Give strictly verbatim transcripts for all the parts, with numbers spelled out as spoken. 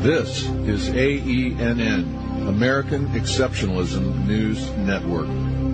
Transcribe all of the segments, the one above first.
This is A E N N, American Exceptionalism News Network.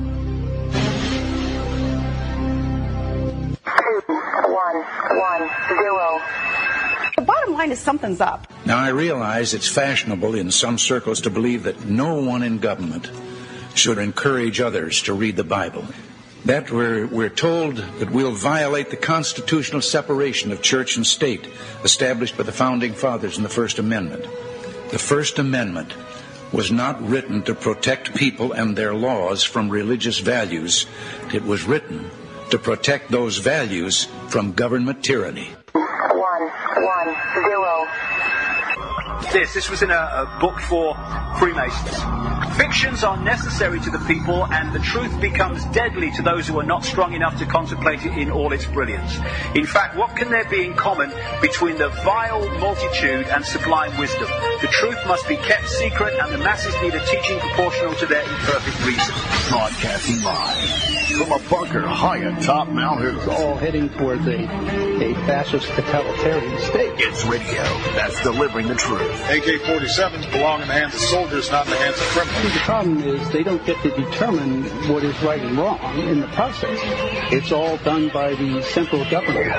Two, one, one, zero. The bottom line is something's up. Now, I realize it's fashionable in some circles to believe that no one in government should encourage others to read the Bible. That we're, we're told that we'll violate the constitutional separation of church and state established by the Founding Fathers in the First Amendment. The First Amendment was not written to protect people and their laws from religious values. It was written to protect those values from government tyranny. One, one, zero. This, this was in a, a book for Freemasons. Fictions are necessary to the people, and the truth becomes deadly to those who are not strong enough to contemplate it in all its brilliance. In fact, what can there be in common between the vile multitude and sublime wisdom? The truth must be kept secret, and the masses need a teaching proportional to their imperfect reason. Broadcasting live from a bunker high atop Mount Hood. All heading towards a, a fascist totalitarian state. It's radio that's delivering the truth. A K forty-sevens belong in the hands of soldiers, not in the hands of criminals. The problem is they don't get to determine what is right and wrong in the process. It's all done by the central government.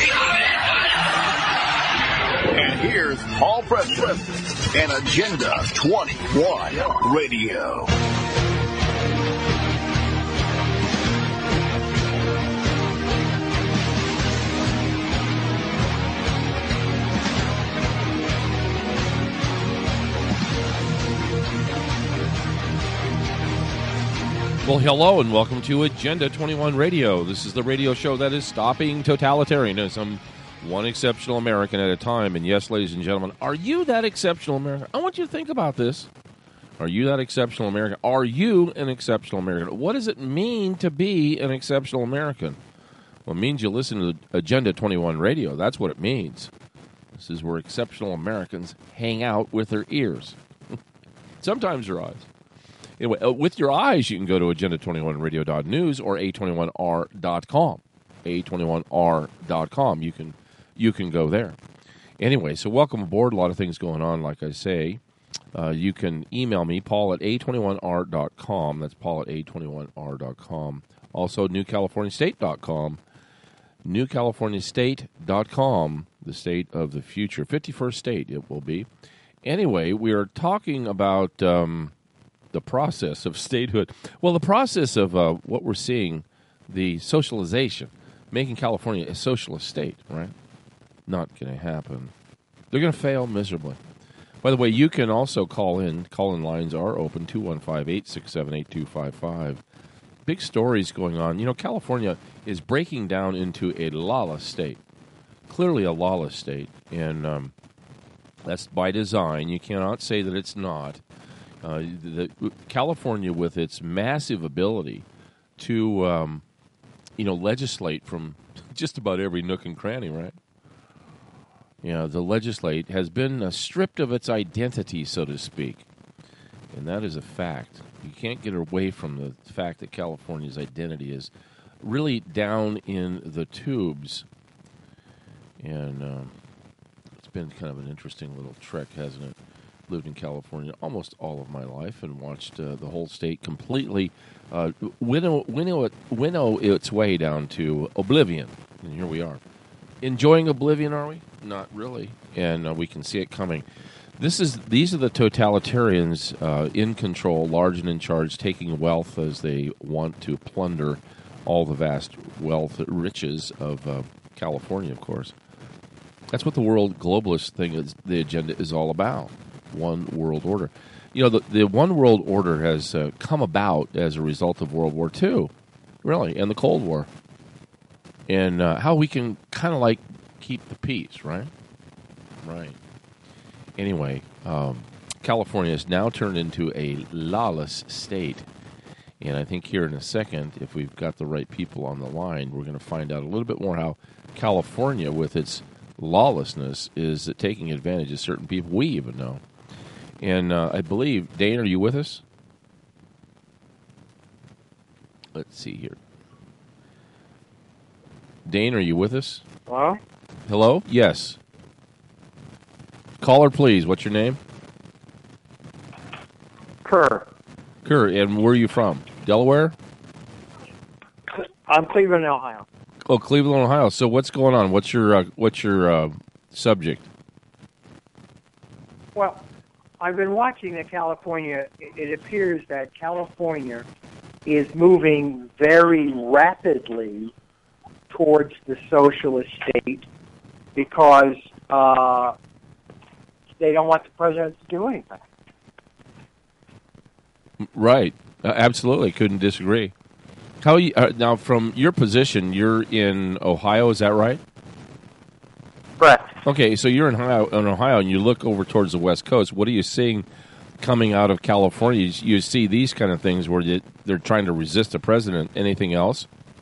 And here's Paul Preston and Agenda twenty-one Radio. Well, hello and welcome to Agenda twenty-one Radio. This is the radio show that is stopping totalitarianism one exceptional American at a time. And yes, ladies and gentlemen, are you that exceptional American? I want you to think about this. Are you that exceptional American? Are you an exceptional American? What does it mean to be an exceptional American? Well, it means you listen to Agenda twenty-one Radio. That's what it means. This is where exceptional Americans hang out with their ears. Sometimes their eyes. Anyway, uh, with your eyes, you can go to agenda twenty-one radio dot news or a twenty-one r dot com. a twenty-one r dot com. You can you can go there. Anyway, so welcome aboard. A lot of things going on, like I say. Uh, you can email me, Paul at a twenty-one r dot com. That's Paul at a twenty-one r dot com. Also, new california state dot com. new california state dot com, the state of the future. fifty-first state it will be. Anyway, we are talking about... Um, the process of statehood. Well, the process of uh, what we're seeing, the socialization, making California a socialist state, right? Not going to happen. They're going to fail miserably. By the way, you can also call in. Call-in lines are open, two one five, eight six seven, eight two five five. Big stories going on. You know, California is breaking down into a lawless state, clearly a lawless state, and um, that's by design. You cannot say that it's not. Uh, the, California, with its massive ability to, um, you know, legislate from just about every nook and cranny, right? You know, the legislate has been uh, stripped of its identity, so to speak, and that is a fact. You can't get away from the fact that California's identity is really down in the tubes, and um, it's been kind of an interesting little trek, hasn't it? Lived in California almost all of my life and watched uh, the whole state completely uh, winnow, winnow, it, winnow its way down to oblivion. And here we are. Enjoying oblivion, are we? Not really. And uh, we can see it coming. This is These are the totalitarians uh, in control, large and in charge, taking wealth as they want to plunder all the vast wealth, riches of uh, California, of course. That's what the world globalist thing is, the agenda is all about. One world order. You know, the, the one world order has uh, come about as a result of World War Two, really, and the Cold War. And uh, how we can kind of like keep the peace, right? Right. Anyway, um, California has now turned into a lawless state. And I think here in a second, if we've got the right people on the line, we're going to find out a little bit more how California, with its lawlessness, is taking advantage of certain people we even know. And uh, I believe, Dane, are you with us? Let's see here. Dane, are you with us? Hello? Hello? Yes. Caller, please. What's your name? Kerr. Kerr. And where are you from? Delaware? I'm Cleveland, Ohio. Oh, Cleveland, Ohio. So what's going on? What's your uh, what's your uh, subject? Well, I've been watching the California. It appears that California is moving very rapidly towards the socialist state because uh, they don't want the president to do anything. Right. Uh, absolutely. Couldn't disagree. How you, uh, now, from your position, you're in Ohio, is that right? Correct. Okay, so you're in Ohio, in Ohio, and you look over towards the West Coast. What are you seeing coming out of California? You, you see these kind of things where you, they're trying to resist the president. Anything else?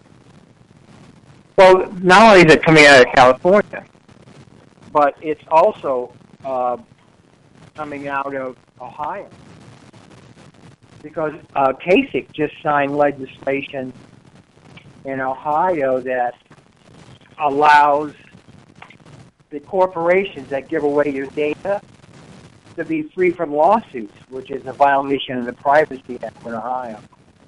Well, not only is it coming out of California, but it's also uh, coming out of Ohio. Because uh, Kasich just signed legislation in Ohio that allows the corporations that give away your data to be free from lawsuits, which is a violation of the Privacy Act in Ohio.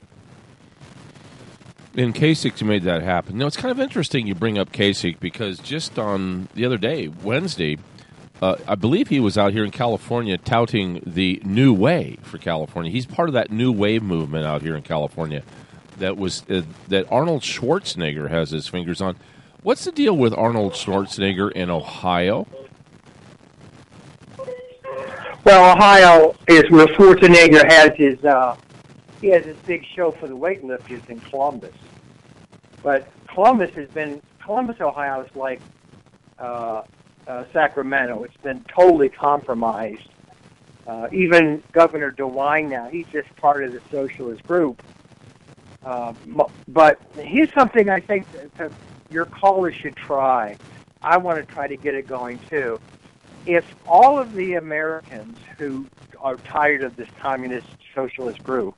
And Kasich made that happen. Now, it's kind of interesting you bring up Kasich because just on the other day, Wednesday, Uh, I believe he was out here in California touting the new way for California. He's part of that new wave movement out here in California that was uh, that Arnold Schwarzenegger has his fingers on. What's the deal with Arnold Schwarzenegger in Ohio? Well, Ohio is where Schwarzenegger has his uh, he has his big show for the weightlifters in Columbus. But Columbus has been Columbus, Ohio is like Uh, Uh, Sacramento. It's been totally compromised. Uh, even Governor DeWine now, he's just part of the socialist group. Uh, but here's something I think that, that your callers should try. I want to try to get it going too. If all of the Americans who are tired of this communist socialist group,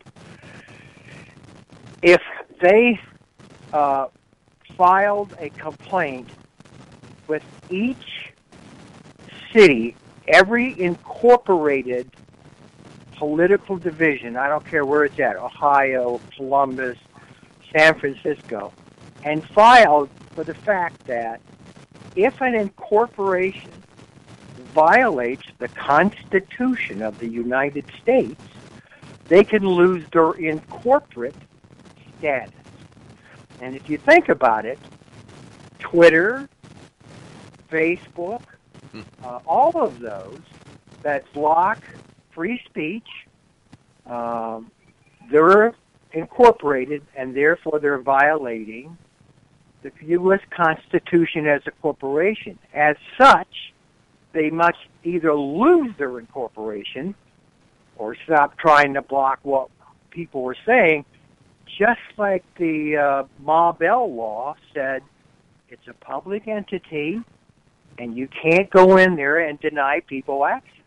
if they uh, filed a complaint with each city, every incorporated political division, I don't care where it's at, Ohio, Columbus, San Francisco, and filed for the fact that if an incorporation violates the Constitution of the United States, they can lose their incorporate status. And if you think about it, Twitter, Facebook, uh, all of those that block free speech, um, they're incorporated, and therefore they're violating the U S Constitution as a corporation. As such, they must either lose their incorporation or stop trying to block what people were saying, just like the uh, Ma Bell law said it's a public entity, and you can't go in there and deny people action.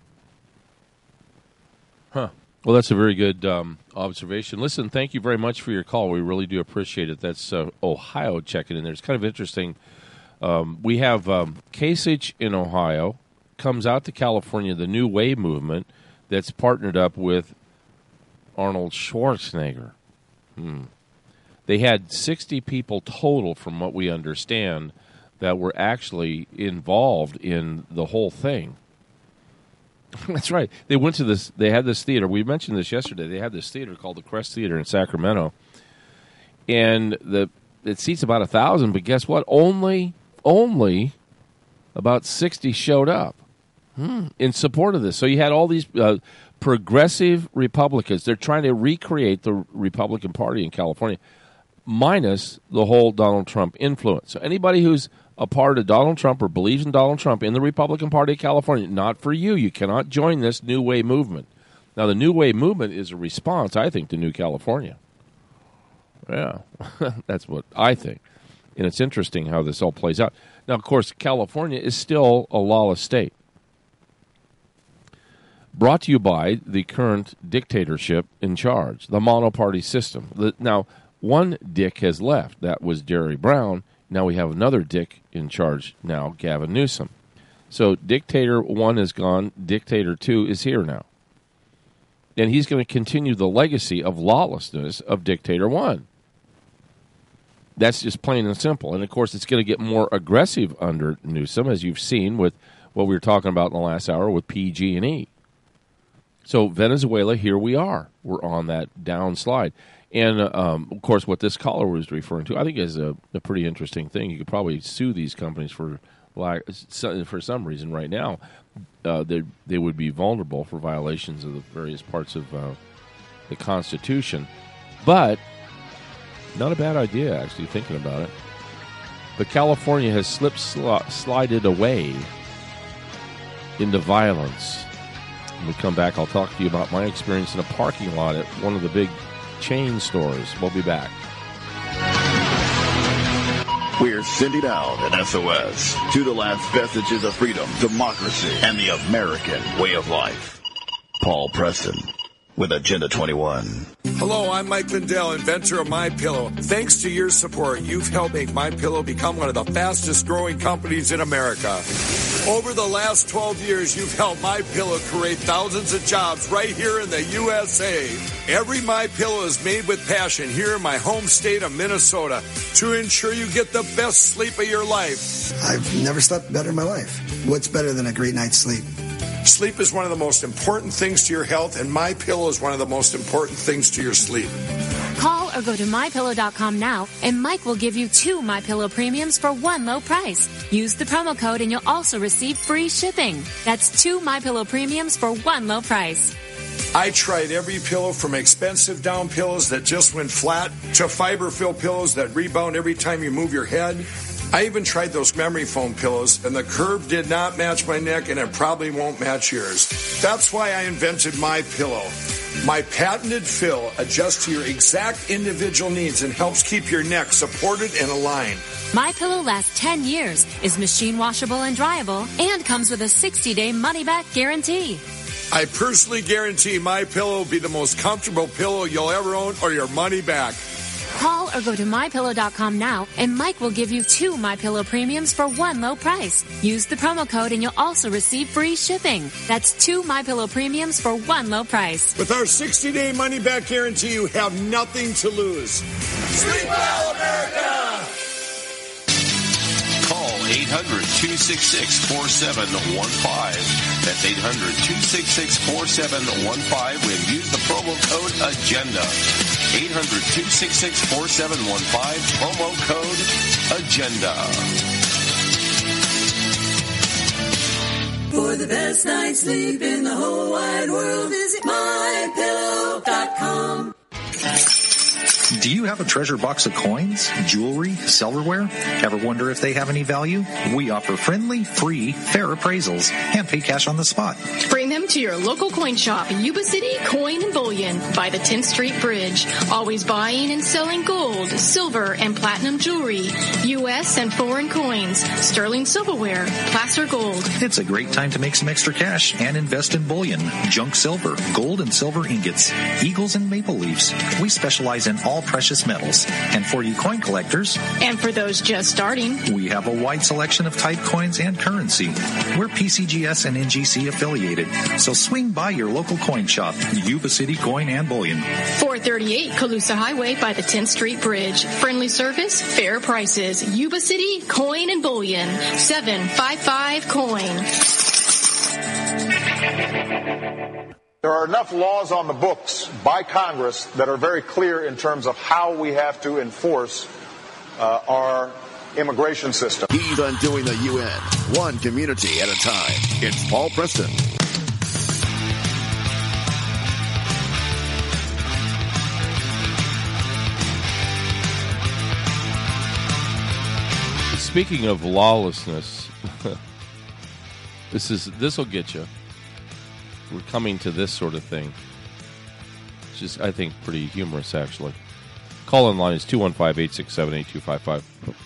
Huh. Well, that's a very good um, observation. Listen, thank you very much for your call. We really do appreciate it. That's uh, Ohio checking in there. It's kind of interesting. Um, we have um, Kasich in Ohio, comes out to California, the New Wave movement that's partnered up with Arnold Schwarzenegger. Hmm. They had sixty people total, from what we understand, that were actually involved in the whole thing. That's right. They went to this, they had this theater. We mentioned this yesterday. They had this theater called the Crest Theater in Sacramento. And the it seats about a thousand, but guess what? Only, only about sixty showed up hmm. in support of this. So you had all these uh, progressive Republicans. They're trying to recreate the Republican Party in California, minus the whole Donald Trump influence. So anybody who's a part of Donald Trump or believes in Donald Trump in the Republican Party of California, not for you. You cannot join this New Wave movement. Now, the New Wave movement is a response, I think, to New California. Yeah, that's what I think. And it's interesting how this all plays out. Now, of course, California is still a lawless state. Brought to you by the current dictatorship in charge, the monoparty system. The, now, one dick has left. That was Jerry Brown. Now we have another dick in charge now, Gavin Newsom. So Dictator one is gone. Dictator two is here now. And he's going to continue the legacy of lawlessness of Dictator one. That's just plain and simple. And, of course, it's going to get more aggressive under Newsom, as you've seen with what we were talking about in the last hour with P G and E. So Venezuela, here we are. We're on that downslide. And, um, of course, what this caller was referring to, I think is a, a pretty interesting thing. You could probably sue these companies for for some reason right now. Uh, they, they would be vulnerable for violations of the various parts of uh, the Constitution. But not a bad idea, actually, thinking about it. But California has slipped, sl- slided away into violence. When we come back, I'll talk to you about my experience in a parking lot at one of the big chain stores. We'll be back. We're sending out an S O S to the last vestiges of freedom, democracy, and the American way of life. Paul Preston with Agenda twenty-one. Hello, I'm Mike Lindell, inventor of MyPillow. Thanks to your support, you've helped make MyPillow become one of the fastest growing companies in America. Over the last twelve years, you've helped MyPillow create thousands of jobs right here in the U S A. Every MyPillow is made with passion here in my home state of Minnesota to ensure you get the best sleep of your life. I've never slept better in my life. What's better than a great night's sleep? Sleep is one of the most important things to your health, and MyPillow is one of the most important things to your sleep. Call or go to my pillow dot com now, and Mike will give you two MyPillow premiums for one low price. Use the promo code, and you'll also receive free shipping. That's two MyPillow premiums for one low price. I tried every pillow from expensive down pillows that just went flat to fiber-filled pillows that rebound every time you move your head. I even tried those memory foam pillows, and the curve did not match my neck, and it probably won't match yours. That's why I invented MyPillow. My patented fill adjusts to your exact individual needs and helps keep your neck supported and aligned. MyPillow lasts ten years, is machine washable and dryable, and comes with a sixty-day money-back guarantee. I personally guarantee MyPillow will be the most comfortable pillow you'll ever own, or your money back. Call or go to my pillow dot com now, and Mike will give you two MyPillow premiums for one low price. Use the promo code, and you'll also receive free shipping. That's two MyPillow premiums for one low price. With our sixty-day money-back guarantee, you have nothing to lose. Sleep well, America! Call eight hundred, two six six, four seven one five. That's eight hundred, two six six, four seven one five and use the promo code AGENDA. eight hundred, two six six, four seven one five, promo code AGENDA. For the best night's sleep in the whole wide world, visit my pillow dot com. Do you have a treasure box of coins, jewelry, silverware? Ever wonder if they have any value? We offer friendly, free, fair appraisals and pay cash on the spot. Bring them to your local coin shop, Yuba City Coin and Bullion by the tenth Street Bridge. Always buying and selling gold, silver, and platinum jewelry, U S and foreign coins, sterling silverware, placer gold. It's a great time to make some extra cash and invest in bullion, junk silver, gold and silver ingots, eagles and maple leaves. We specialize in all precious metals. And for you coin collectors, and for those just starting, we have a wide selection of type coins and currency. We're P C G S and N G C affiliated, so swing by your local coin shop, Yuba City Coin and Bullion. four thirty-eight Colusa Highway by the tenth Street Bridge. Friendly service, fair prices. Yuba City Coin and Bullion. seven five five coin. There are enough laws on the books by Congress that are very clear in terms of how we have to enforce uh, our immigration system. He's undoing the U N, one community at a time. It's Paul Preston. Speaking of lawlessness, this is this will get you. We're coming to this sort of thing. It's just, I think, pretty humorous, actually. Call-in line is two one five, eight six seven, eight two five five.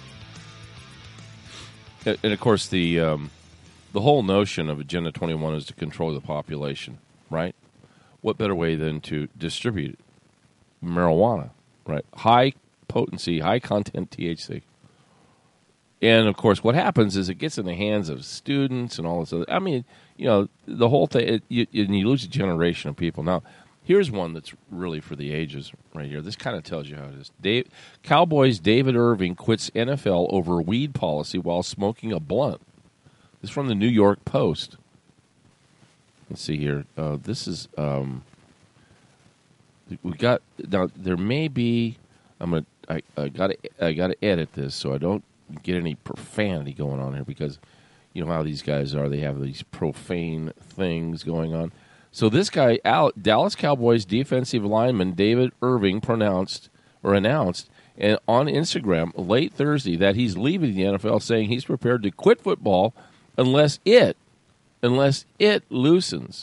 And, of course, the um, the whole notion of Agenda twenty-one is to control the population, right? What better way than to distribute marijuana, right? High potency, high content T H C. And, of course, what happens is it gets in the hands of students and all this other. I mean, you know, the whole thing, it, you, and you lose a generation of people. Now, here's one that's really for the ages right here. This kind of tells you how it is. Dave, Cowboys David Irving quits N F L over weed policy while smoking a blunt. This is from the New York Post. Let's see here. Uh, this is, um, we got, now, there may be, I'm going to, I, I got to I got to edit this so I don't get any profanity going on here because you know how these guys are. They have these profane things going on. So this guy, Al, Dallas Cowboys defensive lineman David Irving pronounced or announced and on Instagram late Thursday that he's leaving the N F L, saying he's prepared to quit football unless it, unless it loosens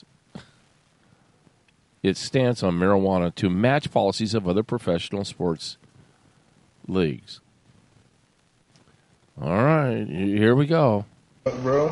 its stance on marijuana to match policies of other professional sports leagues. All right, here we go. Bro,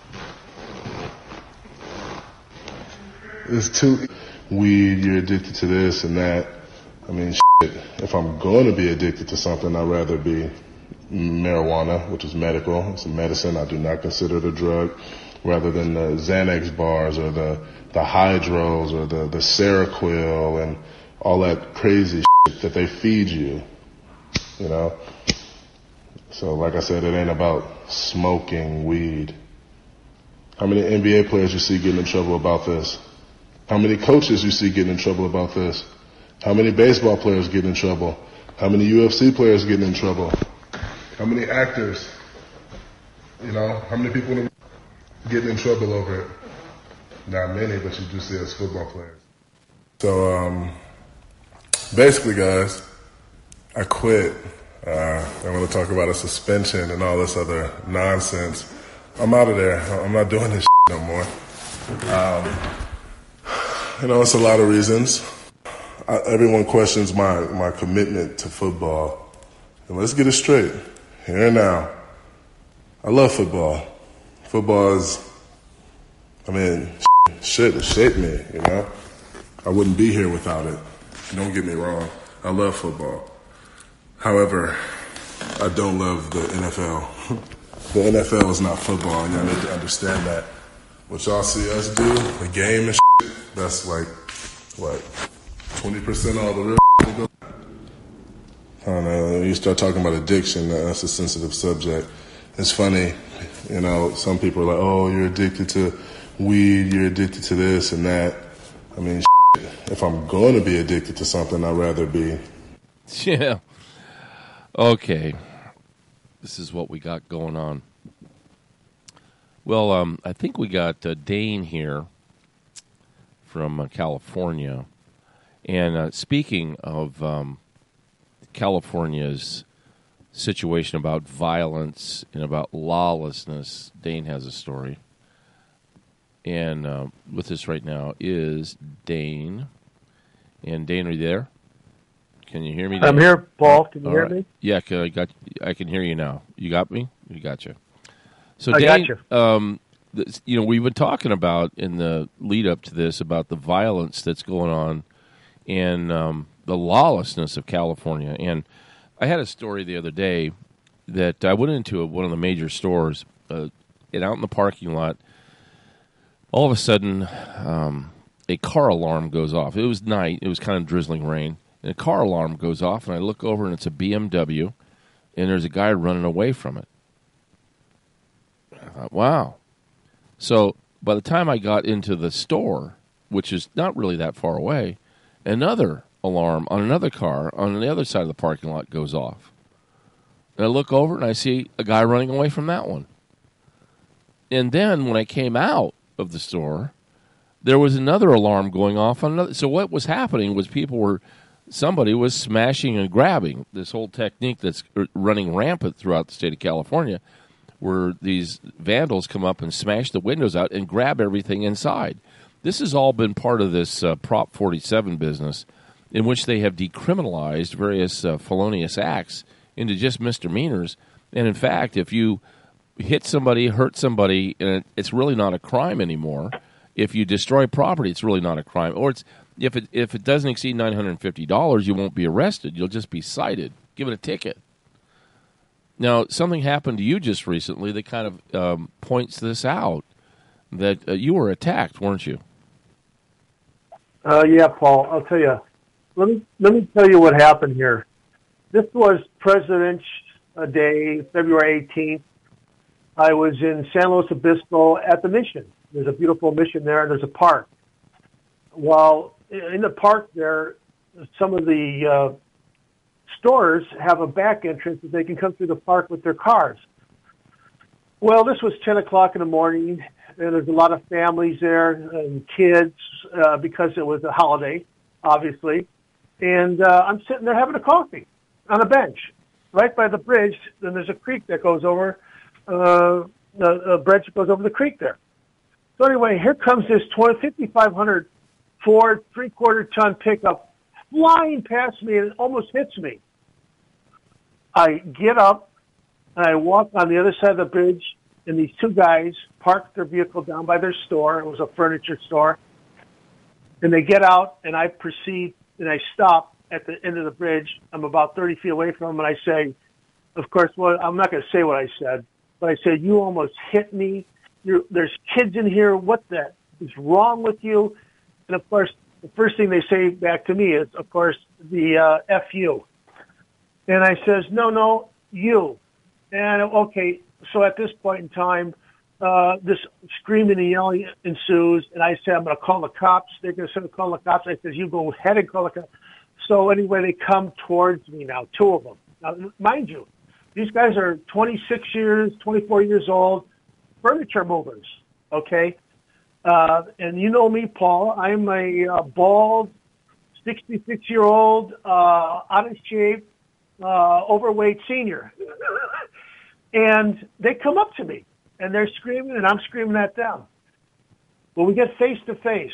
it's too weed, you're addicted to this and that. I mean, shit, if I'm going to be addicted to something, I'd rather be marijuana, which is medical. It's a medicine. I do not consider it a drug, rather than the Xanax bars or the, the Hydros or the, the Seroquel and all that crazy shit that they feed you, you know? So like I said, it ain't about smoking weed. How many N B A players you see getting in trouble about this? How many coaches you see getting in trouble about this? How many baseball players getting in trouble? How many U F C players getting in trouble? How many actors? You know, how many people getting in trouble over it? Not many, but you do see as football players. So, um, basically, guys, I quit. Uh, I want to talk about a suspension and all this other nonsense. I'm out of there. I'm not doing this shit no more. Um, you know, it's a lot of reasons. I, everyone questions my, my commitment to football. And let's get it straight. Here and now. I love football. Football is, I mean, shit, it shaped me, you know? I wouldn't be here without it. Don't get me wrong. I love football. However, I don't love the N F L. The N F L is not football, and y'all need to understand that. What y'all see us do, the game and shit, that's like, what, twenty percent of all the real shit that goes. I don't know, you start talking about addiction, that's a sensitive subject. It's funny, you know, some people are like, oh, you're addicted to weed, you're addicted to this and that. I mean, shit, if I'm going to be addicted to something, I'd rather be. Yeah. Okay. This is what we got going on. Well, um, I think we got uh, Dane here from uh, California. And uh, speaking of um, California's situation about violence and about lawlessness, Dane has a story. And uh, with us right now is Dane. And Dane, are you there? Can you hear me? Dane? I'm here, Paul. Can you All hear right. me? Yeah, can I got. I can hear you now. You got me? You got you. So, I Dane, got you. Um, this, you know, we've been talking about in the lead up to this about the violence that's going on and um, the lawlessness of California. And I had a story the other day that I went into a, one of the major stores, uh, and out in the parking lot, all of a sudden, um, a car alarm goes off. It was night. It was kind of drizzling rain. And a car alarm goes off, and I look over, and it's a B M W, and there's a guy running away from it. I thought, wow. So by the time I got into the store, which is not really that far away, another alarm on another car on the other side of the parking lot goes off. And I look over, and I see a guy running away from that one. And then when I came out of the store, there was another alarm going off on another. So what was happening was people were... Somebody was smashing and grabbing. This whole technique that's running rampant throughout the state of California, where these vandals come up and smash the windows out and grab everything inside. This has all been part of this uh, Prop forty-seven business, in which they have decriminalized various uh, felonious acts into just misdemeanors. And in fact, if you hit somebody, hurt somebody, and it's really not a crime anymore. If you destroy property, it's really not a crime. Or it's If it if it doesn't exceed nine hundred fifty dollars, you won't be arrested. You'll just be cited, given a ticket. Now, something happened to you just recently that kind of um, points this out, that uh, you were attacked, weren't you? Uh, yeah, Paul, I'll tell you. Let me, let me tell you what happened here. This was President's Day, February eighteenth. I was in San Luis Obispo at the Mission. There's a beautiful mission there, and there's a park. While in the park there, some of the uh, stores have a back entrance that they can come through the park with their cars. Well, this was ten o'clock in the morning, and there's a lot of families there and kids uh, because it was a holiday, obviously. And uh, I'm sitting there having a coffee on a bench right by the bridge. Then there's a creek that goes over, uh, the, the bridge that goes over the creek there. So anyway, here comes this fifty-five hundred Ford three-quarter ton pickup flying past me, and it almost hits me. I get up, and I walk on the other side of the bridge, and these two guys parked their vehicle down by their store. It was a furniture store. And they get out, and I proceed, and I stop at the end of the bridge. I'm about thirty feet away from them, and I say, of course, well, I'm not going to say what I said, but I said, you almost hit me. You're, there's kids in here. What the is wrong with you? And, of course, the first thing they say back to me is, of course, the uh, F you. And I says, no, no, you. And, okay, so at this point in time, uh, this screaming and yelling ensues, and I say, I'm going to call the cops. They're going to call the cops. I says, you go ahead and call the cops. So anyway, they come towards me now, two of them. Now, mind you, these guys are twenty-six years, twenty-four years old, furniture movers, okay? Uh, and you know me, Paul. I'm a uh, bald, sixty-six-year-old, uh, out of shape, uh, overweight senior. And they come up to me, and they're screaming, and I'm screaming at them. Well, we get face to face.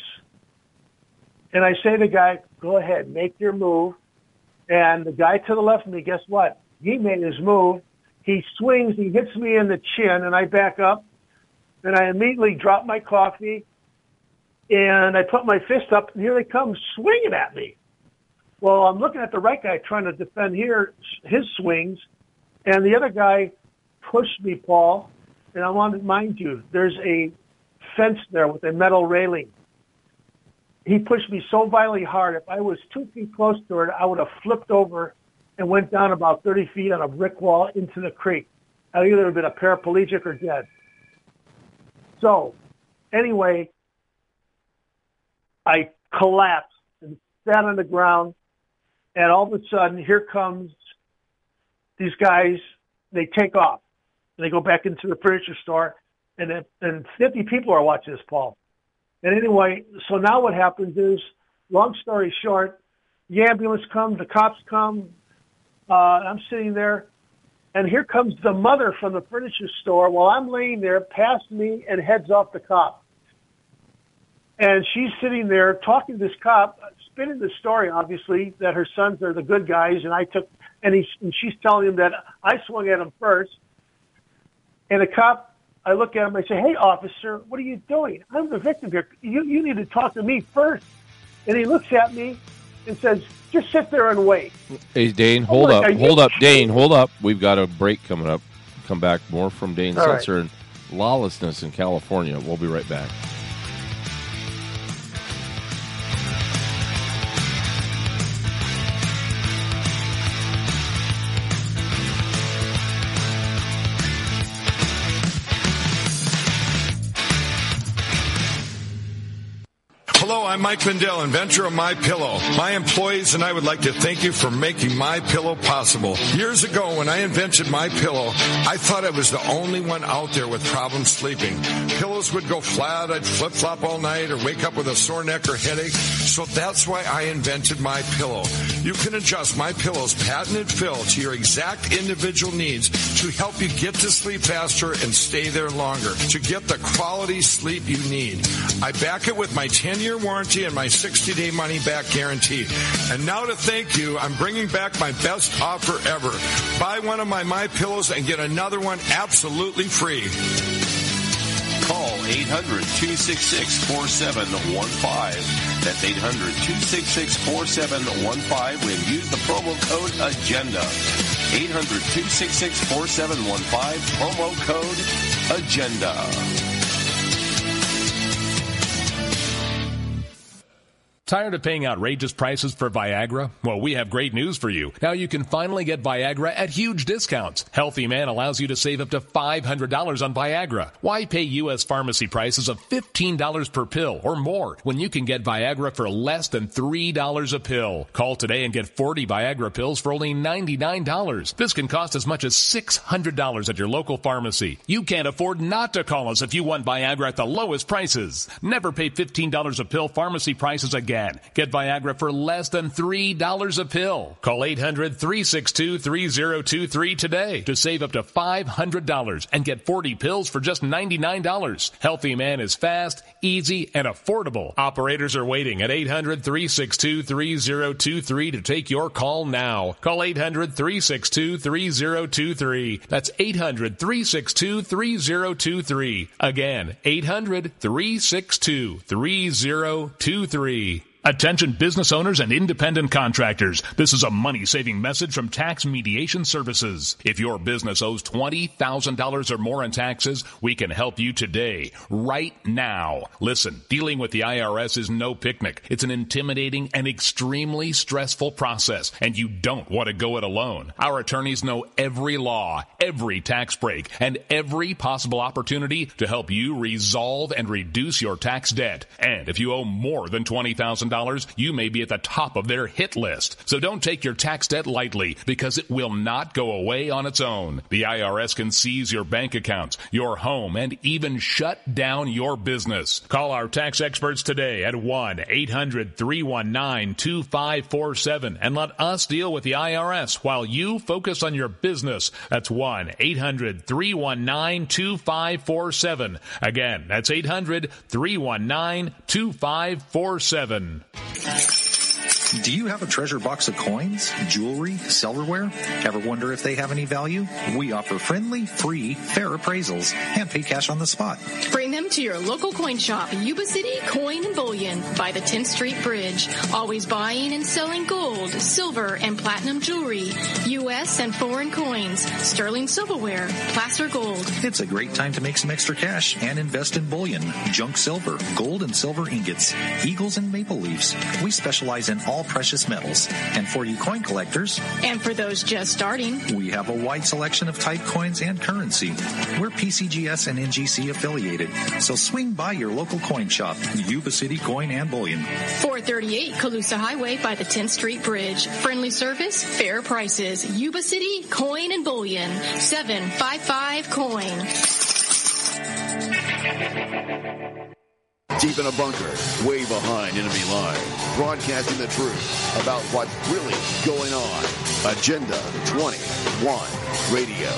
And I say to the guy, go ahead, make your move. And the guy to the left of me, guess what? He made his move. He swings, he hits me in the chin, and I back up. And I immediately drop my coffee, and I put my fist up, and here they come swinging at me. Well, I'm looking at the right guy trying to defend here his swings, and the other guy pushed me, Paul. And I want to mind you, there's a fence there with a metal railing. He pushed me so violently hard, if I was two feet close to it, I would have flipped over and went down about thirty feet on a brick wall into the creek. I'd either have been a paraplegic or dead. So, anyway, I collapsed and sat on the ground, and all of a sudden, here comes these guys. They take off, and they go back into the furniture store, and then, and fifty people are watching this, Paul. And anyway, so now what happens is, long story short, the ambulance comes, the cops come, uh, I'm sitting there, and here comes the mother from the furniture store while I'm laying there, past me, and heads off the cop. And she's sitting there talking to this cop, spinning the story, obviously, that her sons are the good guys, and I took, and, he, and she's telling him that I swung at him first. And the cop, I look at him, I say, hey, officer, what are you doing? I'm the victim here. You, you need to talk to me first. And he looks at me and says, just sit there and wait. Hey, Dane, hold like, up, hold up, Dane, hold up. We've got a break coming up. Come back, more from Dane All Setzer right. and lawlessness in California. We'll be right back. Hello, I'm Mike Lindell, inventor of MyPillow. My employees and I would like to thank you for making MyPillow possible. Years ago, when I invented MyPillow, I thought I was the only one out there with problems sleeping. Pillows would go flat, I'd flip-flop all night, or wake up with a sore neck or headache. So that's why I invented MyPillow. You can adjust MyPillow's patented fill to your exact individual needs to help you get to sleep faster and stay there longer, to get the quality sleep you need. I back it with my ten-year warranty and my sixty-day money-back guarantee. And now to thank you, I'm bringing back my best offer ever. Buy one of my MyPillows and get another one absolutely free. Call eight hundred, two six six, four seven one five. That's eight hundred, two six six, four seven one five and use the promo code AGENDA. eight hundred, two six six, four seven one five, promo code AGENDA. Tired of paying outrageous prices for Viagra? Well, we have great news for you. Now you can finally get Viagra at huge discounts. Healthy Man allows you to save up to five hundred dollars on Viagra. Why pay U S pharmacy prices of fifteen dollars per pill or more when you can get Viagra for less than three dollars a pill? Call today and get forty Viagra pills for only ninety-nine dollars. This can cost as much as six hundred dollars at your local pharmacy. You can't afford not to call us if you want Viagra at the lowest prices. Never pay fifteen dollars a pill pharmacy prices again. Get Viagra for less than three dollars a pill. Call eight hundred, three six two, three zero two three today to save up to five hundred dollars and get forty pills for just ninety-nine dollars. Healthy Man is fast, easy, and affordable. Operators are waiting at eight hundred, three six two, three zero two three to take your call now. Call eight hundred, three six two, three zero two three. That's eight hundred, three six two, three zero two three. Again, eight hundred, three six two, three zero two three. Attention business owners and independent contractors. This is a money-saving message from Tax Mediation Services. If your business owes twenty thousand dollars or more in taxes, we can help you today, right now. Listen, dealing with the I R S is no picnic. It's an intimidating and extremely stressful process, and you don't want to go it alone. Our attorneys know every law, every tax break, and every possible opportunity to help you resolve and reduce your tax debt. And if you owe more than twenty thousand dollars, you may be at the top of their hit list. So don't take your tax debt lightly, because it will not go away on its own. The I R S can seize your bank accounts, your home, and even shut down your business. Call our tax experts today at one eight hundred, three one nine, two five four seven and let us deal with the I R S while you focus on your business. That's one eight hundred, three one nine, two five four seven. Again, that's eight hundred, three one nine, two five four seven. Do you have a treasure box of coins, jewelry, silverware? Ever wonder if they have any value? We offer friendly, free, fair appraisals and pay cash on the spot. Bring them to your local coin shop, Yuba City Coin and Bullion by the tenth Street Bridge. Always buying and selling gold, silver, and platinum jewelry, U S and foreign coins, sterling silverware, placer gold. It's a great time to make some extra cash and invest in bullion, junk silver, gold and silver ingots, eagles and maple leaves. We specialize in all precious metals. And for you coin collectors, and for those just starting, we have a wide selection of type coins and currency. We're P C G S and N G C affiliated, so swing by your local coin shop, Yuba City Coin and Bullion. four thirty-eight Colusa Highway by the tenth Street Bridge. Friendly service, fair prices. Yuba City Coin and Bullion. seven five five coin. Deep in a bunker, way behind enemy lines, broadcasting the truth about what's really going on. Agenda twenty-one Radio.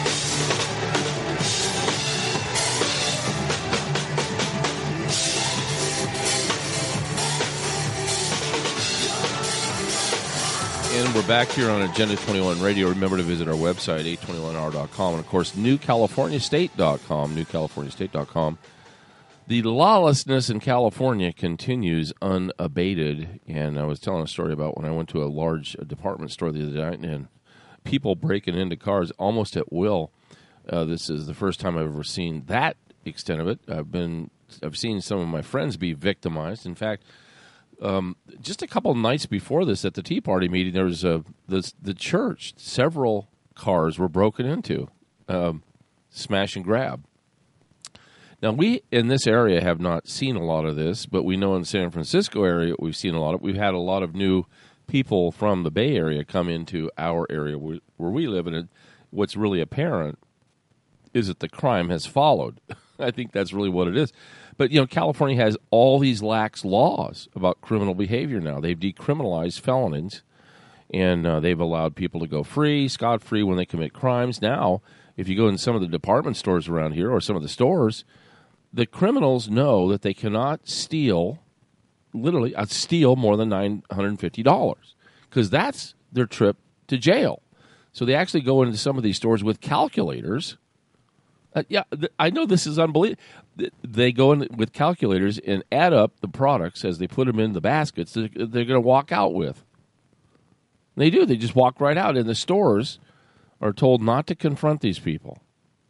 And we're back here on Agenda twenty-one Radio. Remember to visit our website, eight twenty-one R dot com, and, of course, new california state dot com, new california state dot com. The lawlessness in California continues unabated, and I was telling a story about when I went to a large department store the other day, and people breaking into cars almost at will. Uh, this is the first time I've ever seen that extent of it. I've been, I've seen some of my friends be victimized. In fact, um, just a couple of nights before this, at the Tea Party meeting, there was a the, the church. Several cars were broken into, um, smash and grab. Now, we in this area have not seen a lot of this, but we know in the San Francisco area we've seen a lot of. We've had a lot of new people from the Bay Area come into our area where, where we live, and it, what's really apparent is that the crime has followed. I think that's really what it is. But, you know, California has all these lax laws about criminal behavior now. They've decriminalized felonies, and uh, they've allowed people to go free, scot-free when they commit crimes. Now, if you go in some of the department stores around here or some of the stores, the criminals know that they cannot steal, literally, uh, steal more than nine hundred fifty dollars because that's their trip to jail. So they actually go into some of these stores with calculators. Uh, yeah, th- I know this is unbelievable. Th- they go in with calculators and add up the products as they put them in the baskets that they're going to walk out with. They do. They just walk right out in the stores. are told not to confront these people.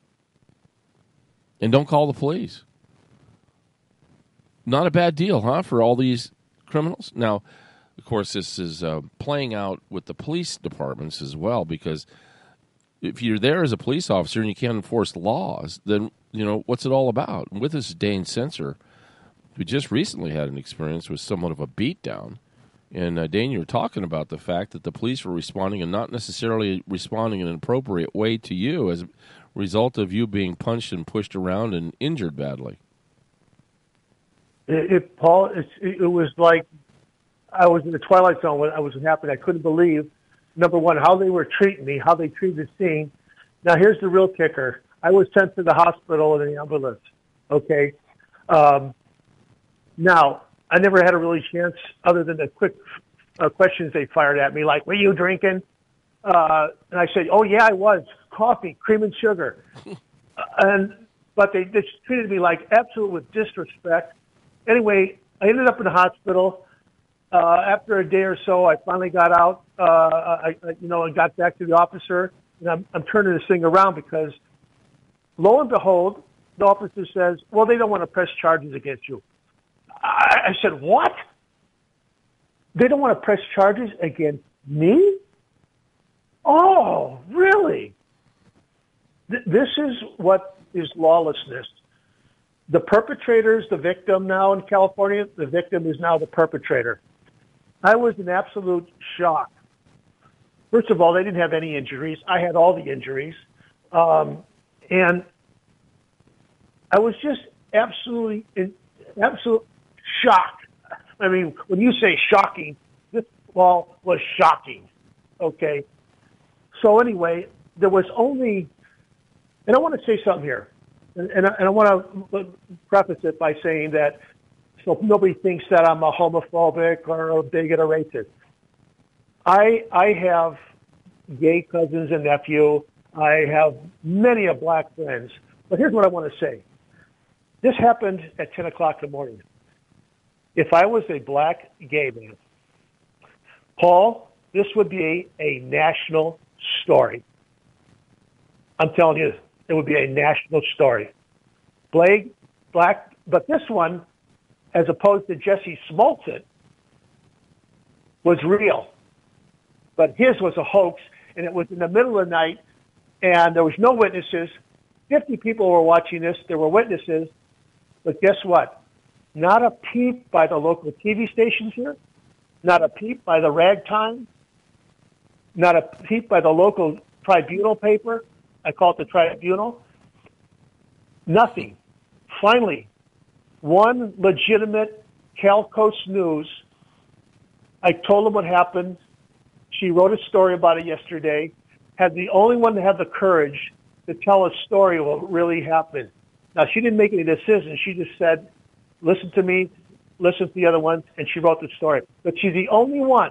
And don't call the police. Not a bad deal, huh, for all these criminals? Now, of course, this is uh, playing out with the police departments as well, because if you're there as a police officer and you can't enforce laws, then, you know, what's it all about? And with this Dane Sensor, we just recently had an experience with somewhat of a beatdown. And, uh, Dane, you were talking about the fact that the police were responding and not necessarily responding in an appropriate way to you as a result of you being punched and pushed around and injured badly. It, it Paul, it, it was like I was in the twilight zone when I was happy. I couldn't believe, number one, how they were treating me, how they treated the scene. Now, here's the real kicker. I was sent to the hospital in the ambulance, okay? Um, now, I never had a really chance, other than the quick uh, questions they fired at me, like, were you drinking? Uh, and I said, oh, yeah, I was. Coffee, cream and sugar. and But they just treated me like absolute with disrespect. Anyway, I ended up in the hospital. Uh, after a day or so, I finally got out. Uh, I, I, you know, and got back to the officer, and I'm, I'm turning this thing around because, lo and behold, the officer says, "Well, they don't want to press charges against you." I, I said, "What? They don't want to press charges against me? Oh, really? Th- this is what is lawlessness." The perpetrator is the victim now in California. The victim is now the perpetrator. I was in absolute shock. First of all, they didn't have any injuries. I had all the injuries. Um, and I was just absolutely in absolute shock. I mean, when you say shocking, this all was shocking. Okay? So anyway, there was only, and I want to say something here. And, and, I, and I want to preface it by saying that so nobody thinks that I'm a homophobic or a bigot or racist. I I have gay cousins and nephew. I have many of black friends. But here's what I want to say. This happened at ten o'clock in the morning. If I was a black gay man, Paul, this would be a, a national story. I'm telling you. It would be a national story. Blake, black, but this one, as opposed to Jesse Smoltz, was real. But his was a hoax, and it was in the middle of the night, and there was no witnesses. fifty people were watching this. There were witnesses. But guess what? Not a peep by the local T V stations here. Not a peep by the Ragtime. Not a peep by the local Tribunal paper. I call it the Tribunal. Nothing. Finally, one legitimate Cal Coast News, I told them what happened. She wrote a story about it yesterday, had the only one to have the courage to tell a story of what really happened. Now, she didn't make any decisions. She just said, listen to me, listen to the other one, and she wrote the story. But she's the only one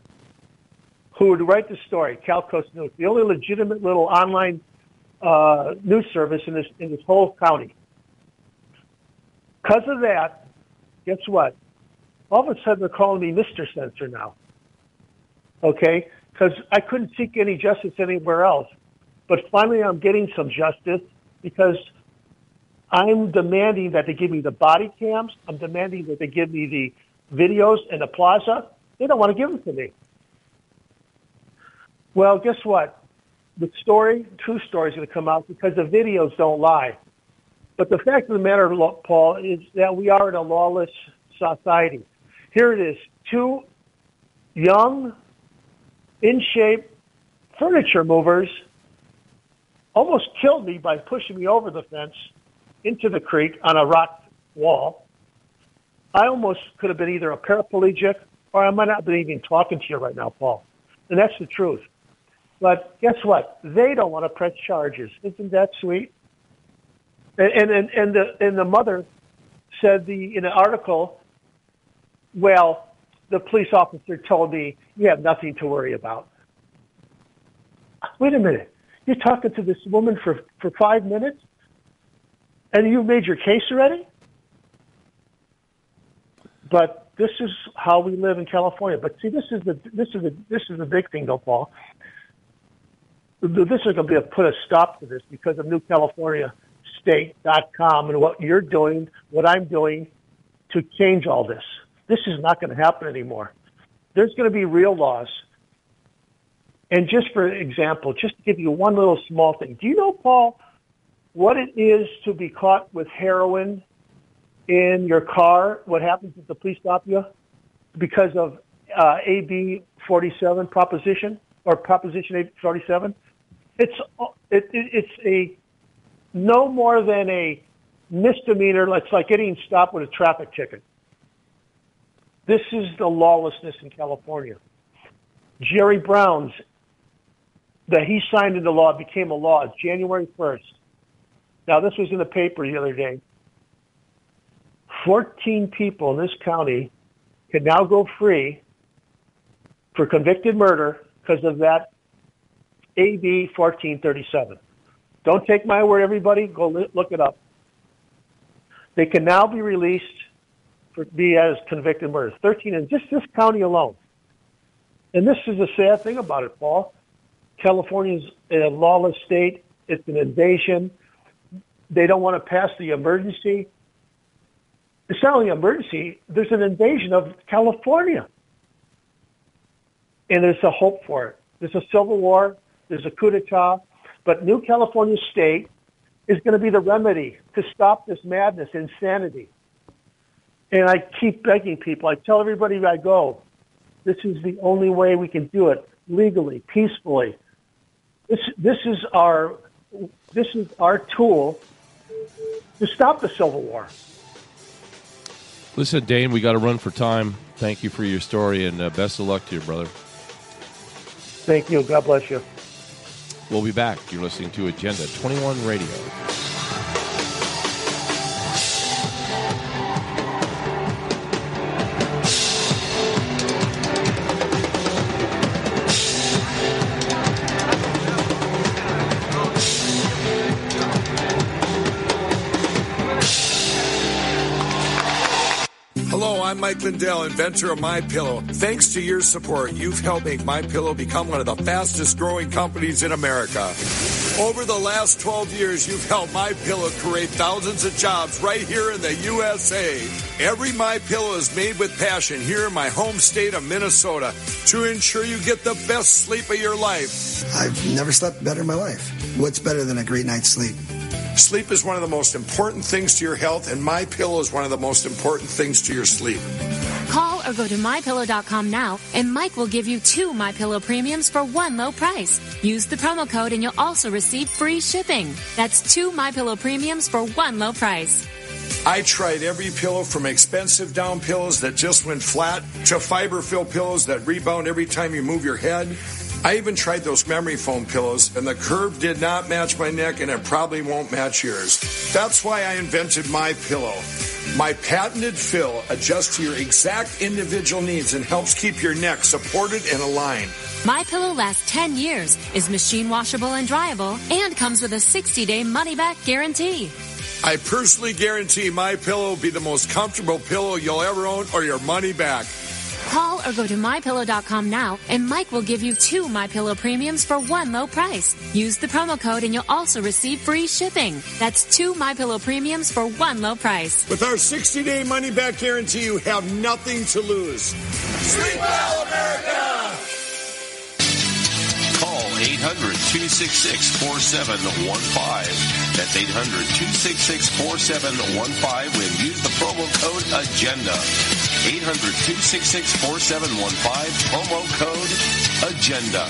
who would write the story, Cal Coast News, the only legitimate little online Uh, news service in this in this whole county. Because of that, guess what? All of a sudden, they're calling me Mister Sensor now. Okay? Because I couldn't seek any justice anywhere else. But finally, I'm getting some justice because I'm demanding that they give me the body cams. I'm demanding that they give me the videos in the plaza. They don't want to give them to me. Well, guess what? The story, true story, is going to come out because the videos don't lie. But the fact of the matter, Paul, is that we are in a lawless society. Here it is. Two young, in-shape furniture movers almost killed me by pushing me over the fence into the creek on a rock wall. I almost could have been either a paraplegic or I might not have been even talking to you right now, Paul. And that's the truth. But guess what? They don't want to press charges. Isn't that sweet? And and and the and the mother said the in the article, well, the police officer told me you have nothing to worry about. Wait a minute. You're talking to this woman for, for five minutes? And you've made your case already? But this is how we live in California. But see, this is the this is the this is the big thing, though, Paul. this is going to be a, put a stop to this because of New California State dot com and what you're doing, what I'm doing to change all this. This is not going to happen anymore. There's going to be real laws. And just for example, just to give you one little small thing, do you know, Paul, what it is to be caught with heroin in your car? What happens if the police stop you because of uh, A B forty-seven proposition or Proposition A B forty-seven? It's it, it, it's a no more than a misdemeanor. It's like getting stopped with a traffic ticket. This is the lawlessness in California. Jerry Brown's that he signed into law became a law January first. Now, this was in the paper the other day. fourteen people in this county can now go free for convicted murder because of that A B fourteen thirty-seven. Don't take my word, everybody. Go look it up. They can now be released for be as convicted murderers. thirteen in just this county alone. And this is the sad thing about it, Paul. California's a lawless state. It's an invasion. They don't want to pass the emergency. It's not only an emergency, there's an invasion of California. And there's a hope for it. There's a civil war. There's a coup d'etat. But New California State is going to be the remedy to stop this madness, insanity. And I keep begging people. I tell everybody I go, this is the only way we can do it legally, peacefully. This this is our this is our tool to stop the Civil War. Listen, Dane, we got to run for time. Thank you for your story, and uh, best of luck to you, brother. Thank you. God bless you. We'll be back. You're listening to Agenda twenty-one Radio. I'm Mike Lindell, inventor of MyPillow. Thanks to your support, you've helped make MyPillow become one of the fastest growing companies in America. Over the last twelve years, you've helped MyPillow create thousands of jobs right here in the U S A. Every MyPillow is made with passion here in my home state of Minnesota to ensure you get the best sleep of your life. I've never slept better in my life. What's better than a great night's sleep? Sleep is one of the most important things to your health, and MyPillow is one of the most important things to your sleep. Call or go to my pillow dot com now, and Mike will give you two MyPillow premiums for one low price. Use the promo code, and you'll also receive free shipping. That's two MyPillow premiums for one low price. I tried every pillow from expensive down pillows that just went flat to fiber-filled pillows that rebound every time you move your head. I even tried those memory foam pillows, and the curve did not match my neck, and it probably won't match yours. That's why I invented MyPillow. My patented fill adjusts to your exact individual needs and helps keep your neck supported and aligned. MyPillow lasts ten years, is machine washable and dryable, and comes with a sixty-day money-back guarantee. I personally guarantee MyPillow will be the most comfortable pillow you'll ever own or your money back. Call or go to my pillow dot com now, and Mike will give you two MyPillow premiums for one low price. Use the promo code, and you'll also receive free shipping. That's two MyPillow premiums for one low price. With our sixty-day money-back guarantee, you have nothing to lose. Sleep well, America! Call eight hundred, two six six, four seven one five. That's eight hundred, two six six, four seven one five and use the promo code AGENDA. eight hundred, two six six, four seven one five, promo code AGENDA.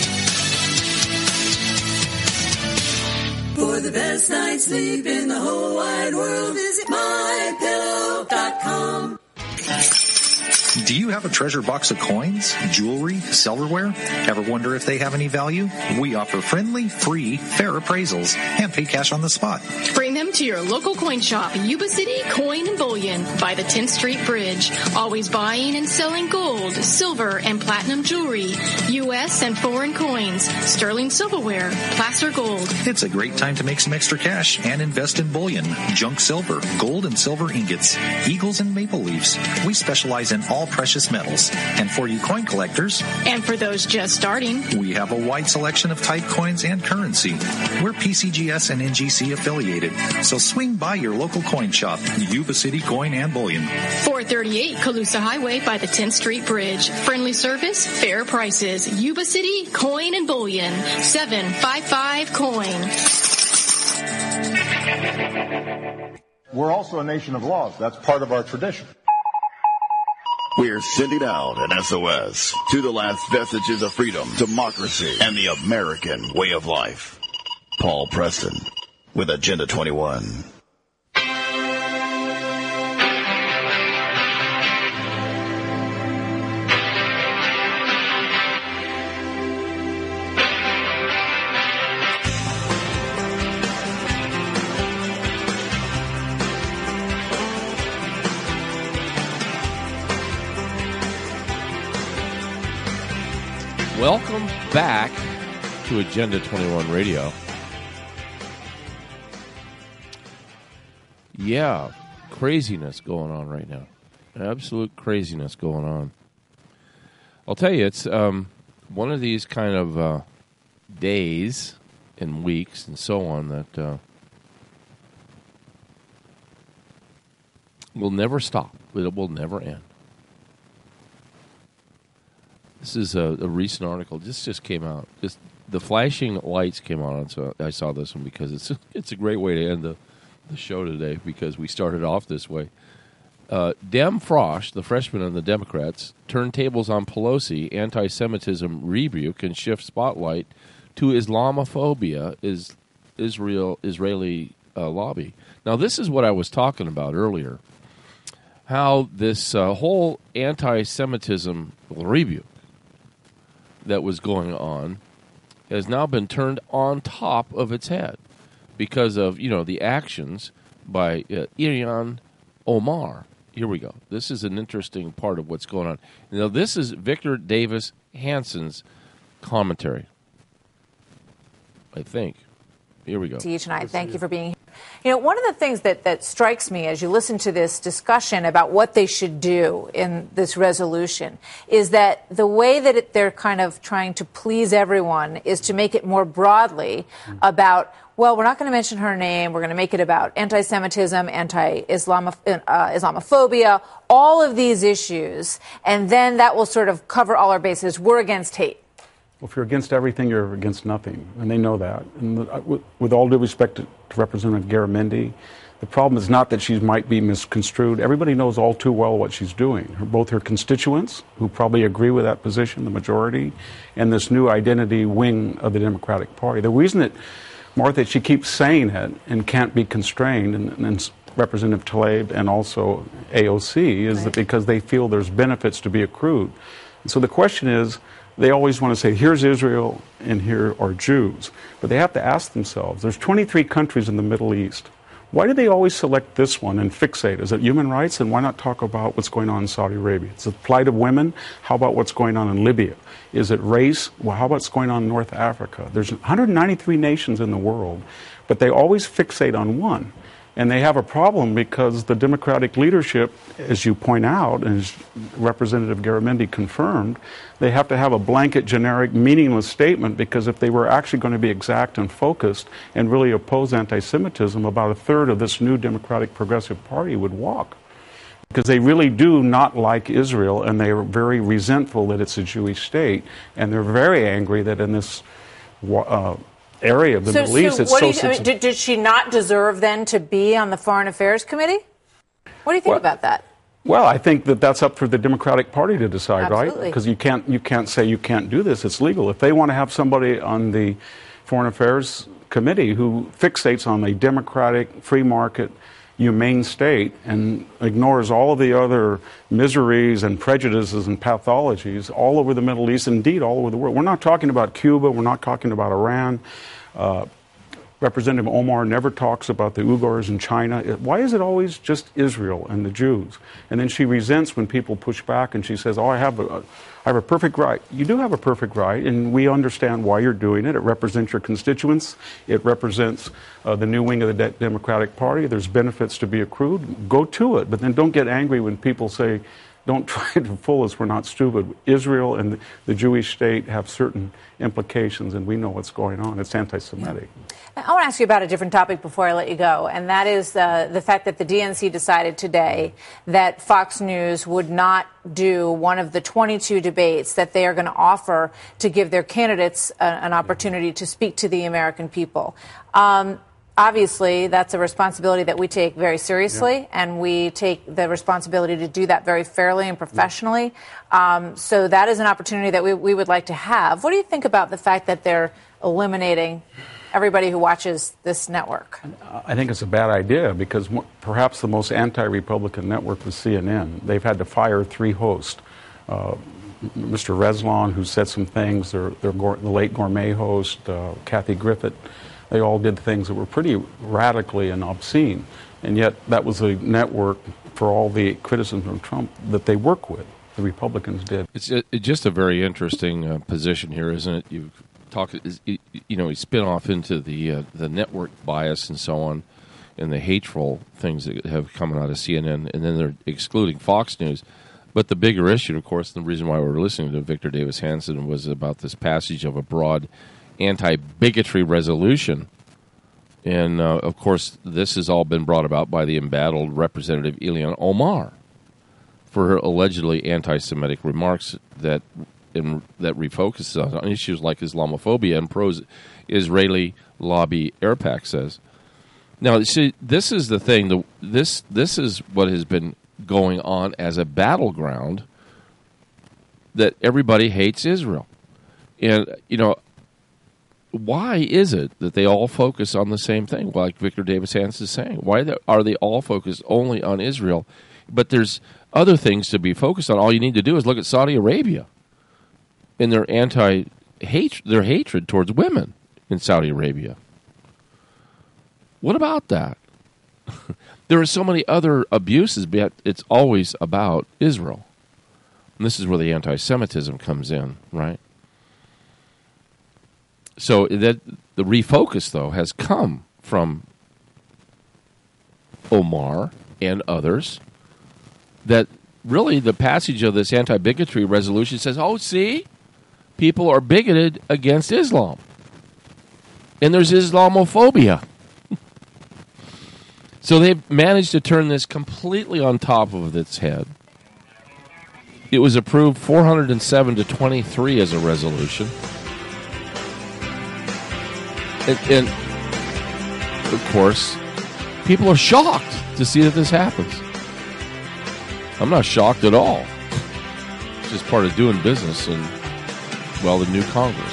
For the best night's sleep in the whole wide world, visit my pillow dot com. Do you have a treasure box of coins, jewelry, silverware? Ever wonder if they have any value? We offer friendly, free, fair appraisals and pay cash on the spot. Bring them to your local coin shop, Yuba City Coin and Bullion by the tenth Street Bridge. Always buying and selling gold, silver, and platinum jewelry, U S and foreign coins, sterling silverware, placer gold. It's a great time to make some extra cash and invest in bullion, junk silver, gold and silver ingots, eagles and maple leaves. We specialize in all price precious metals. And for you coin collectors, and for those just starting, we have a wide selection of type coins and currency. We're P C G S and N G C affiliated, so swing by your local coin shop, Yuba City Coin and Bullion. four thirty-eight Colusa Highway by the tenth Street Bridge. Friendly service, fair prices. Yuba City Coin and Bullion. seven five five coin. We're also a nation of laws. That's part of our tradition. We're sending out an S O S to the last vestiges of freedom, democracy, and the American way of life. Paul Preston with Agenda twenty-one. Welcome back to Agenda twenty-one Radio. Yeah, craziness going on right now. Absolute craziness going on. I'll tell you, it's um, one of these kind of uh, days and weeks and so on that uh, will never stop. It will never end. This is a, a recent article. This just came out. Just the flashing lights came on, so I saw this one because it's it's a great way to end the, the show today because we started off this way. Uh, Dem Frosch, the freshman and the Democrats, turn tables on Pelosi, anti-Semitism rebuke, and shift spotlight to Islamophobia, is Israel Israeli uh, lobby. Now, this is what I was talking about earlier. How this uh, whole anti-Semitism rebuke that was going on has now been turned on top of its head because of, you know, the actions by uh, Ilhan Omar. Here we go. This is an interesting part of what's going on. Now, this is Victor Davis Hanson's commentary, I think. Here we go. To you tonight. Thank you for being here. You know, one of the things that, that strikes me as you listen to this discussion about what they should do in this resolution is that the way that it, they're kind of trying to please everyone is to make it more broadly about, well, we're not going to mention her name. We're going to make it about anti-Semitism, anti-Islamophobia, all of these issues. And then that will sort of cover all our bases. We're against hate. Well, if you're against everything, you're against nothing, and they know that. And the, with, with all due respect to, to Representative Garamendi, the problem is not that she might be misconstrued. Everybody knows all too well what she's doing. Her, both her constituents, who probably agree with that position, the majority, and this new identity wing of the Democratic Party. The reason that, Martha, she keeps saying it and can't be constrained, and, and Representative Tlaib and also A O C, is right. that because they feel there's benefits to be accrued. And so the question is, they always want to say, here's Israel and here are Jews. But they have to ask themselves, there's twenty-three countries in the Middle East. Why do they always select this one and fixate? Is it human rights? And why not talk about what's going on in Saudi Arabia? Is it the plight of women? How about what's going on in Libya? Is it race? Well, how about what's going on in North Africa? There's one hundred ninety-three nations in the world, but they always fixate on one. And they have a problem because the Democratic leadership, as you point out, and as Representative Garamendi confirmed, they have to have a blanket, generic, meaningless statement because if they were actually going to be exact and focused and really oppose anti-Semitism, about a third of this new Democratic Progressive Party would walk. Because they really do not like Israel, and they are very resentful that it's a Jewish state, and they're very angry that in this uh, area of the so, Middle East, so it's what so... do you, I mean, did, did she not deserve, then, to be on the Foreign Affairs Committee? What do you think well, about that? Well, I think that that's up for the Democratic Party to decide, Absolutely. right? Because you can't, you can't say you can't do this. It's legal. If they want to have somebody on the Foreign Affairs Committee who fixates on a democratic, free market, humane state and ignores all of the other miseries and prejudices and pathologies all over the Middle East, indeed all over the world. We're not talking about Cuba. We're not talking about Iran. Uh, Representative Omar never talks about the Uyghurs in China. Why is it always just Israel and the Jews? And then she resents when people push back and she says, oh, I have a, I have a perfect right. You do have a perfect right, and we understand why you're doing it. It represents your constituents. It represents uh, the new wing of the De- Democratic Party. There's benefits to be accrued. Go to it, but then don't get angry when people say don't try to fool us. We're not stupid. Israel and the Jewish state have certain implications, and we know what's going on. It's anti-Semitic. I want to ask you about a different topic before I let you go, and that is uh, the fact that the D N C decided today that Fox News would not do one of the twenty-two debates that they are going to offer to give their candidates a, an opportunity to speak to the American people. Um, Obviously, that's a responsibility that we take very seriously, yeah. and we take the responsibility to do that very fairly and professionally. Yeah. Um, so that is an opportunity that we, we would like to have. What do you think about the fact that they're eliminating everybody who watches this network? I think it's a bad idea because perhaps the most anti-Republican network was C N N. They've had to fire three hosts. Uh, Mister Reslan, who said some things, their, their, the late Gourmet host, uh, Kathy Griffith. They all did things that were pretty radically and obscene, and yet that was a network for all the criticism of Trump that they work with. The Republicans did. It's a, it's just a very interesting uh, position here, isn't it? You talk, you know, you spin off into the uh, the network bias and so on, and the hateful things that have come out of C N N, and then they're excluding Fox News. But the bigger issue, of course, the reason why we're listening to Victor Davis Hanson was about this passage of a broad anti-bigotry resolution. And, uh, of course, this has all been brought about by the embattled Representative Ilhan Omar for her allegedly anti-Semitic remarks that in, that refocuses on issues like Islamophobia and pro-Israeli lobby, AIPAC says. Now, see, this is the thing. The, this, this is what has been going on as a battleground, that everybody hates Israel. And, you know, why is it that they all focus on the same thing, like Victor Davis Hanson is saying? Why are they all focused only on Israel? But there's other things to be focused on. All you need to do is look at Saudi Arabia and their anti-hate, their hatred towards women in Saudi Arabia. What about that? There are so many other abuses, but it's always about Israel. And this is where the anti-Semitism comes in, right? So that the refocus, though, has come from Omar and others, that really the passage of this anti-bigotry resolution says, oh, see, people are bigoted against Islam. And there's Islamophobia. So they've managed to turn this completely on top of its head. It was approved four hundred seven to twenty-three as a resolution. And, and, of course, people are shocked to see that this happens. I'm not shocked at all. It's just part of doing business in, well, the new Congress.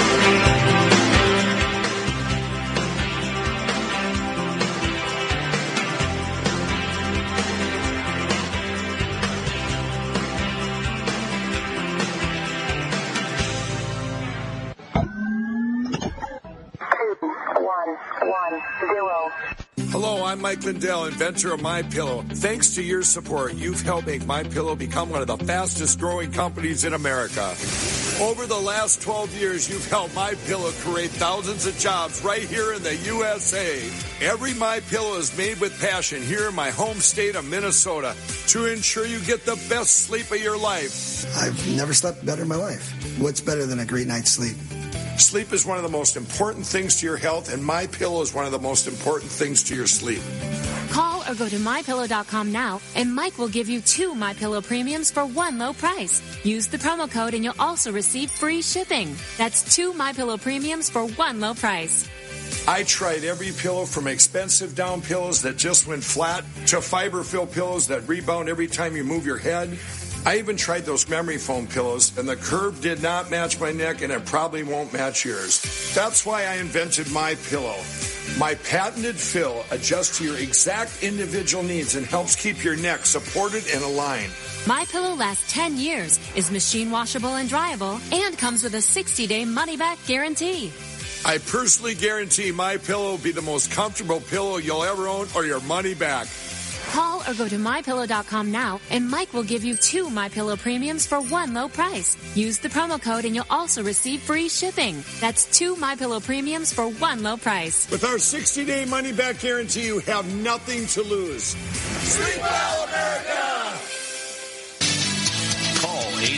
Hello, I'm Mike Lindell, inventor of MyPillow. Thanks to your support, you've helped make MyPillow become one of the fastest growing companies in America. Over the last twelve years, you've helped MyPillow create thousands of jobs right here in the U S A. Every MyPillow is made with passion here in my home state of Minnesota to ensure you get the best sleep of your life. I've never slept better in my life. What's better than a great night's sleep? Sleep is one of the most important things to your health, and MyPillow is one of the most important things to your sleep. Call or go to my pillow dot com now, and Mike will give you two MyPillow premiums for one low price. Use the promo code, and you'll also receive free shipping. That's two MyPillow premiums for one low price. I tried every pillow from expensive down pillows that just went flat to fiber-filled pillows that rebound every time you move your head. I even tried those memory foam pillows, and the curve did not match my neck, and it probably won't match yours. That's why I invented MyPillow. My patented fill adjusts to your exact individual needs and helps keep your neck supported and aligned. MyPillow lasts ten years, is machine washable and dryable, and comes with a sixty-day money-back guarantee. I personally guarantee MyPillow will be the most comfortable pillow you'll ever own, or your money back. Call or go to my pillow dot com now, and Mike will give you two MyPillow premiums for one low price. Use the promo code, and you'll also receive free shipping. That's two MyPillow premiums for one low price. With our sixty-day money-back guarantee, you have nothing to lose. Sleep well, America!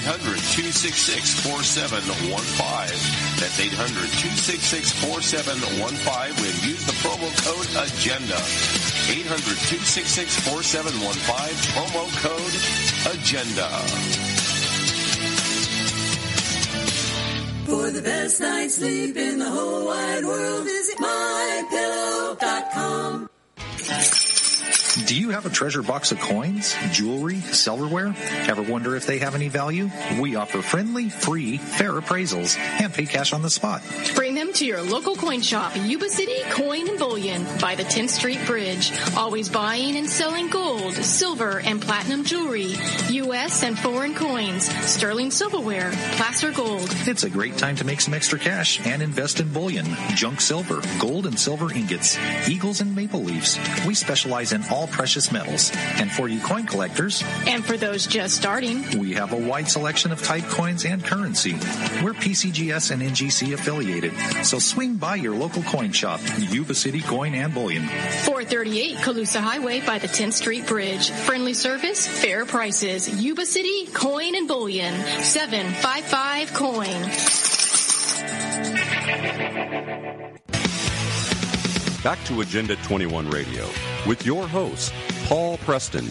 eight hundred, two six six, four seven one five. That's eight hundred, two six six, four seven one five. And use the promo code AGENDA. eight hundred, two six six, four seven one five. Promo code AGENDA. For the best night's sleep in the whole wide world, visit my pillow dot com. Do you have a treasure box of coins, jewelry, silverware? Ever wonder if they have any value? We offer friendly, free, fair appraisals and pay cash on the spot. Bring them to your local coin shop, Yuba City Coin and Bullion by the tenth Street Bridge. Always buying and selling gold, silver, and platinum jewelry, U S and foreign coins, sterling silverware, placer gold. It's a great time to make some extra cash and invest in bullion, junk silver, gold and silver ingots, eagles and maple leaves. We specialize in all precious metals. And for you coin collectors, and for those just starting, we have a wide selection of type coins and currency. We're P C G S and N G C affiliated, so swing by your local coin shop, Yuba City Coin and Bullion. four thirty-eight Colusa Highway by the tenth Street Bridge. Friendly service, fair prices. Yuba City Coin and Bullion. seven five five coin. Back to Agenda twenty-one Radio with your host, Paul Preston.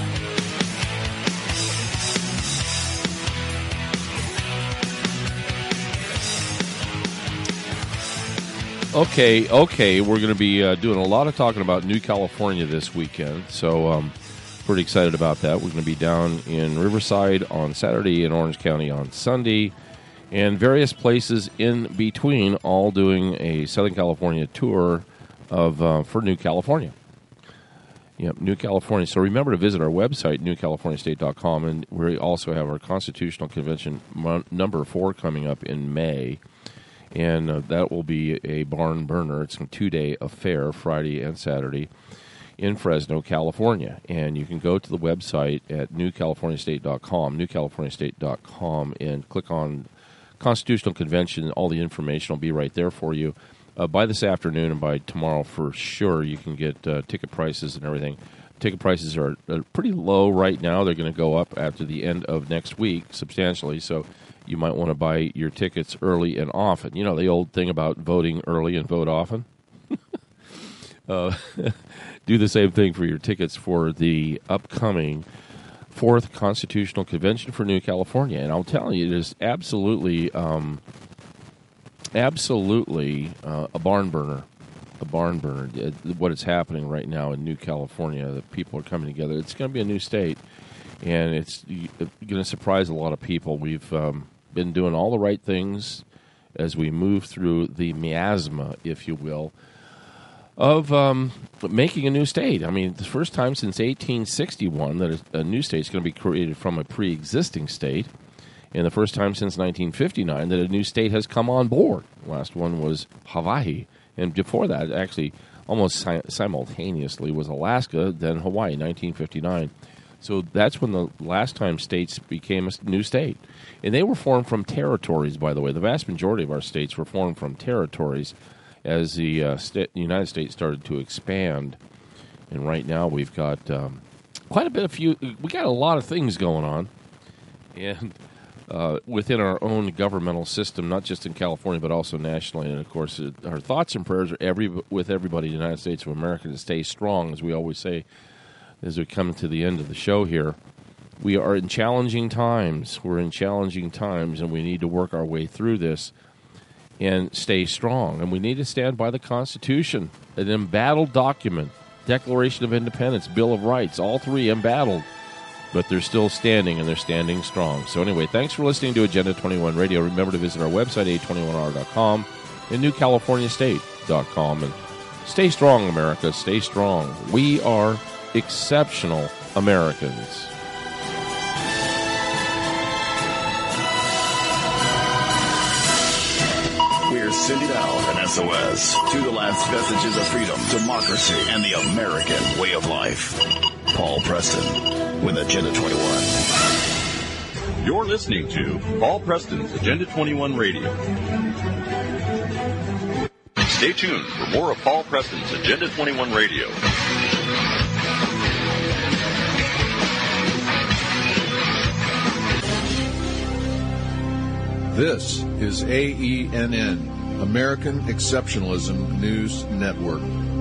Okay, okay, we're going to be uh, doing a lot of talking about New California this weekend, so um, pretty excited about that. We're going to be down in Riverside on Saturday and Orange County on Sunday, and various places in between, all doing a Southern California tour of uh, for New California. Yep, New California. So remember to visit our website, new california state dot com, and we also have our Constitutional Convention mon- number four coming up in May, and uh, that will be a barn burner. It's a two-day affair, Friday and Saturday, in Fresno, California. And you can go to the website at new california state dot com, new california state dot com, and click on Constitutional Convention. All the information will be right there for you. Uh, by this afternoon and by tomorrow for sure, you can get uh, ticket prices and everything. Ticket prices are, are pretty low right now. They're going to go up after the end of next week substantially, so you might want to buy your tickets early and often. You know the old thing about voting early and vote often? uh, do the same thing for your tickets for the upcoming fourth Constitutional Convention for New California. And I'll tell you, it is absolutely... Um, Absolutely uh, a barn burner, a barn burner. It, what is happening right now in New California, the people are coming together. It's going to be a new state, and it's going to surprise a lot of people. We've um, been doing all the right things as we move through the miasma, if you will, of um, making a new state. I mean, the first time since eighteen sixty-one that a new state is going to be created from a pre-existing state. And the first time since nineteen fifty-nine that a new state has come on board. The last one was Hawaii. And before that, actually, almost si- simultaneously was Alaska, then Hawaii, nineteen fifty-nine. So that's when the last time states became a new state. And they were formed from territories, by the way. The vast majority of our states were formed from territories as the uh, st- United States started to expand. And right now we've got um, quite a bit of few... We got a lot of things going on. And... Uh, within our own governmental system, not just in California, but also nationally. And, of course, uh, our thoughts and prayers are every, with everybody in the United States of America to stay strong, as we always say as we come to the end of the show here. We are in challenging times. We're in challenging times, and we need to work our way through this and stay strong. And we need to stand by the Constitution, an embattled document, Declaration of Independence, Bill of Rights, all three embattled. But they're still standing, and they're standing strong. So anyway, thanks for listening to Agenda twenty-one Radio. Remember to visit our website, a twenty-one r dot com, and new california state dot com. And stay strong, America. Stay strong. We are exceptional Americans. We're sending out an S O S to the last vestiges of freedom, democracy, and the American way of life. Paul Preston with Agenda twenty-one. You're listening to Paul Preston's Agenda twenty-one Radio. Stay tuned for more of Paul Preston's Agenda twenty-one Radio. This is A E N N, American Exceptionalism News Network.